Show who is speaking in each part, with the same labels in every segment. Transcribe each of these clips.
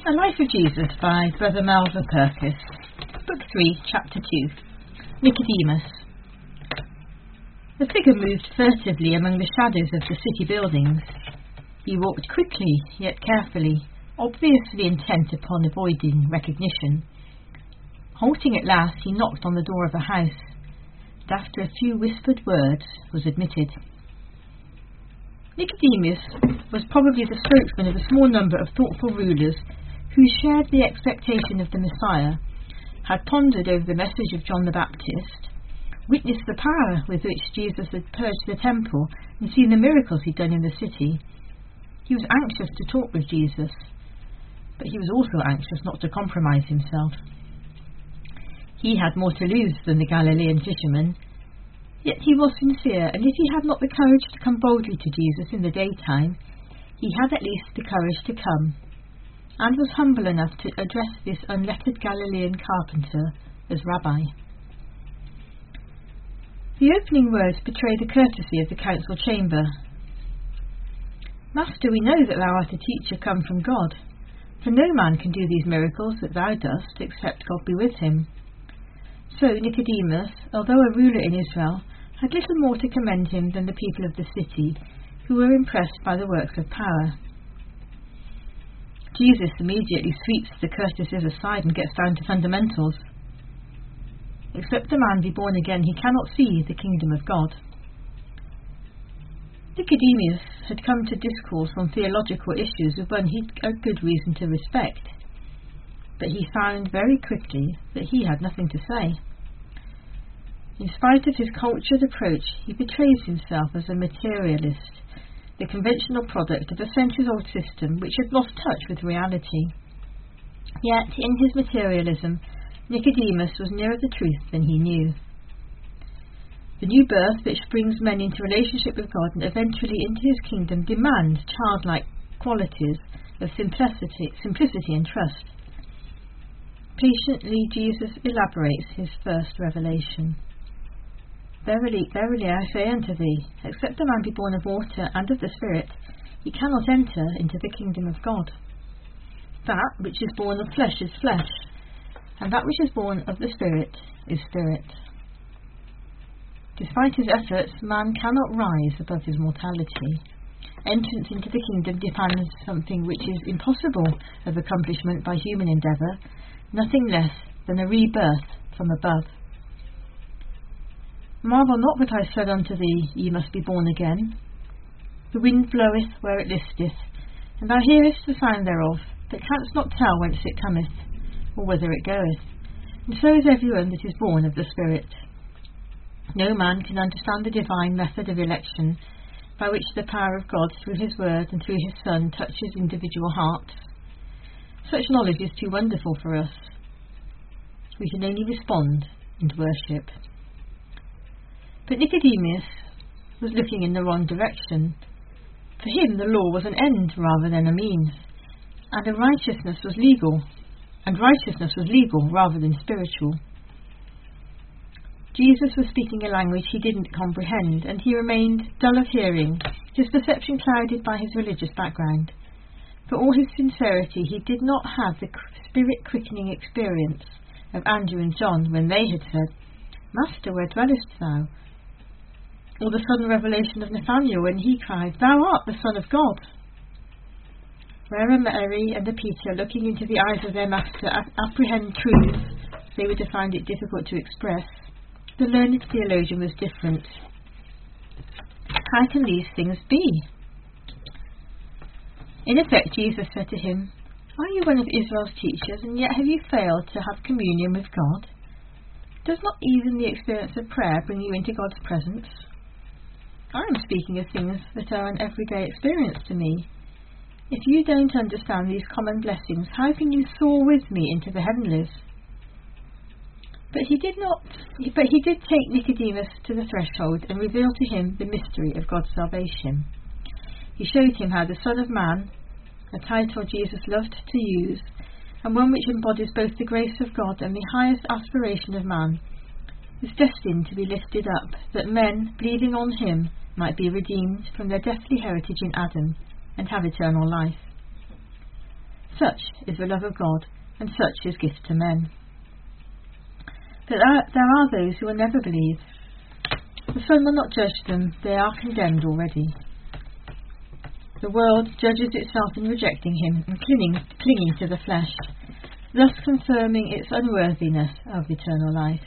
Speaker 1: A Life of Jesus by Brother Malva Purkis. Book 3, Chapter 2. Nicodemus. The figure moved furtively among the shadows of the city buildings. He walked quickly, yet carefully, obviously intent upon avoiding recognition. Halting at last, he knocked on the door of a house, and after a few whispered words, was admitted. Nicodemus was probably the spokesman of a small number of thoughtful rulers who shared the expectation of the Messiah, had pondered over the message of John the Baptist, witnessed the power with which Jesus had purged the temple, and seen the miracles he'd done in the city. He was anxious to talk with Jesus, but he was also anxious not to compromise himself. He had more to lose than the Galilean fisherman, yet he was sincere, and if he had not the courage to come boldly to Jesus in the daytime, he had at least the courage to come, and was humble enough to address this unlettered Galilean carpenter as Rabbi. The opening words betray the courtesy of the council chamber. Master, we know that thou art a teacher come from God, for no man can do these miracles that thou dost, except God be with him. So Nicodemus, although a ruler in Israel, had little more to commend him than the people of the city, who were impressed by the works of power. Jesus immediately sweeps the courtesies aside and gets down to fundamentals. Except a man be born again, he cannot see the kingdom of God. Nicodemus had come to discourse on theological issues with one he had good reason to respect, but he found very quickly that he had nothing to say. In spite of his cultured approach, he betrays himself as a materialist, the conventional product of a centuries-old system which had lost touch with reality. Yet, in his materialism, Nicodemus was nearer the truth than he knew. The new birth which brings men into relationship with God and eventually into his kingdom demands childlike qualities of simplicity and trust. Patiently, Jesus elaborates his first revelation. Verily, verily, I say unto thee, except a man be born of water and of the Spirit, he cannot enter into the kingdom of God. That which is born of flesh is flesh, and that which is born of the Spirit is spirit. Despite his efforts, man cannot rise above his mortality. Entrance into the kingdom demands something which is impossible of accomplishment by human endeavour, nothing less than a rebirth from above. Marvel not that I said unto thee, Ye must be born again. The wind bloweth where it listeth, and thou hearest the sound thereof, but canst not tell whence it cometh, or whither it goeth. And so is everyone that is born of the Spirit. No man can understand the divine method of election, by which the power of God through his word and through his Son touches individual hearts. Such knowledge is too wonderful for us. We can only respond and worship. But Nicodemus was looking in the wrong direction. For him the law was an end rather than a means, and righteousness was legal rather than spiritual. Jesus was speaking a language he didn't comprehend, and he remained dull of hearing, his perception clouded by his religious background. For all his sincerity, he did not have the spirit-quickening experience of Andrew and John when they had said, Master, where dwellest thou? Or the sudden revelation of Nathanael when he cried, Thou art the Son of God. Where a Mary and a Peter, looking into the eyes of their Master, apprehend truths they would have found it difficult to express, the learned theologian was different. How can these things be? In effect, Jesus said to him, Are you one of Israel's teachers, and yet have you failed to have communion with God? Does not even the experience of prayer bring you into God's presence? I am speaking of things that are an everyday experience to me. If you don't understand these common blessings, how can you soar with me into the heavenlies? But he did take Nicodemus to the threshold and reveal to him the mystery of God's salvation. He showed him how the Son of Man, a title Jesus loved to use, and one which embodies both the grace of God and the highest aspiration of man, is destined to be lifted up, that men, believing on him, might be redeemed from their deathly heritage in Adam and have eternal life. Such is the love of God, and such his gift to men. But there are those who will never believe. The Son will not judge them, they are condemned already. The world judges itself in rejecting him and clinging to the flesh, thus confirming its unworthiness of eternal life.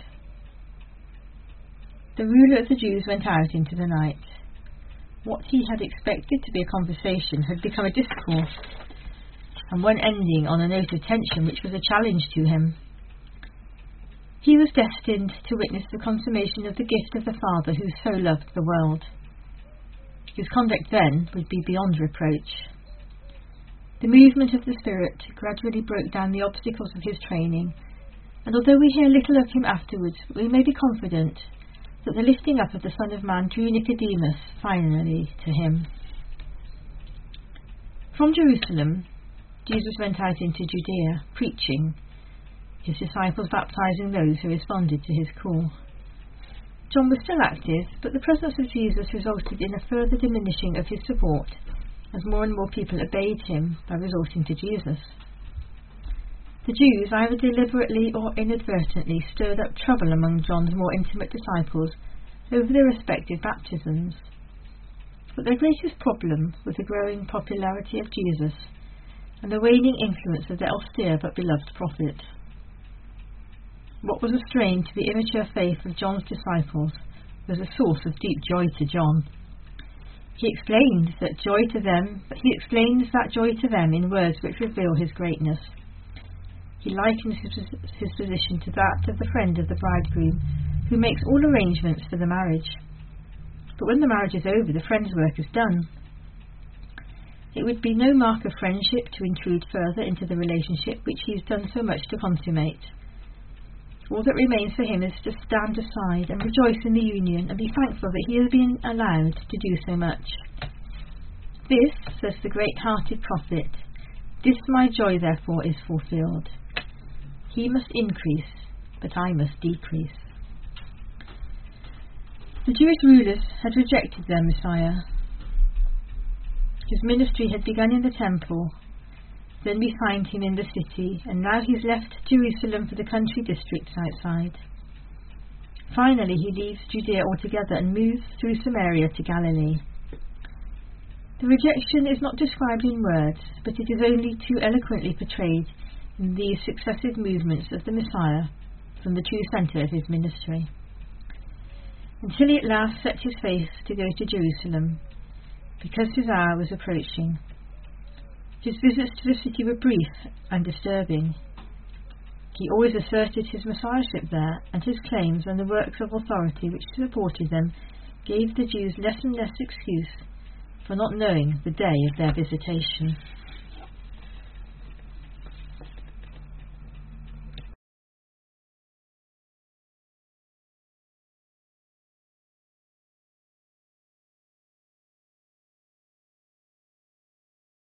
Speaker 1: The ruler of the Jews went out into the night. What he had expected to be a conversation had become a discourse, and one ending on a note of tension which was a challenge to him. He was destined to witness the consummation of the gift of the Father who so loved the world. His conduct then would be beyond reproach. The movement of the Spirit gradually broke down the obstacles of his training, and although we hear little of him afterwards, we may be confident that the lifting up of the Son of Man drew Nicodemus finally to him. From Jerusalem, Jesus went out into Judea, preaching, his disciples baptizing those who responded to his call. John was still active, but the presence of Jesus resulted in a further diminishing of his support as more and more people obeyed him by resorting to Jesus. The Jews, either deliberately or inadvertently, stirred up trouble among John's more intimate disciples over their respective baptisms. But their greatest problem was the growing popularity of Jesus and the waning influence of their austere but beloved prophet. What was a strain to the immature faith of John's disciples was a source of deep joy to John. He explains that joy to them in words which reveal his greatness. He likens his position to that of the friend of the bridegroom, who makes all arrangements for the marriage. But when the marriage is over, the friend's work is done. It would be no mark of friendship to intrude further into the relationship which he has done so much to consummate. All that remains for him is to stand aside and rejoice in the union and be thankful that he has been allowed to do so much. This, says the great-hearted prophet, this my joy therefore is fulfilled. He must increase, but I must decrease. The Jewish rulers had rejected their Messiah. His ministry had begun in the temple. Then we find him in the city, and now he's left Jerusalem for the country districts outside. Finally, he leaves Judea altogether and moves through Samaria to Galilee. The rejection is not described in words, but it is only too eloquently portrayed in these successive movements of the Messiah from the true centre of his ministry, until he at last set his face to go to Jerusalem, because his hour was approaching. His visits to the city were brief and disturbing. He always asserted his messiahship there, and his claims and the works of authority which supported them gave the Jews less and less excuse for not knowing the day of their visitation.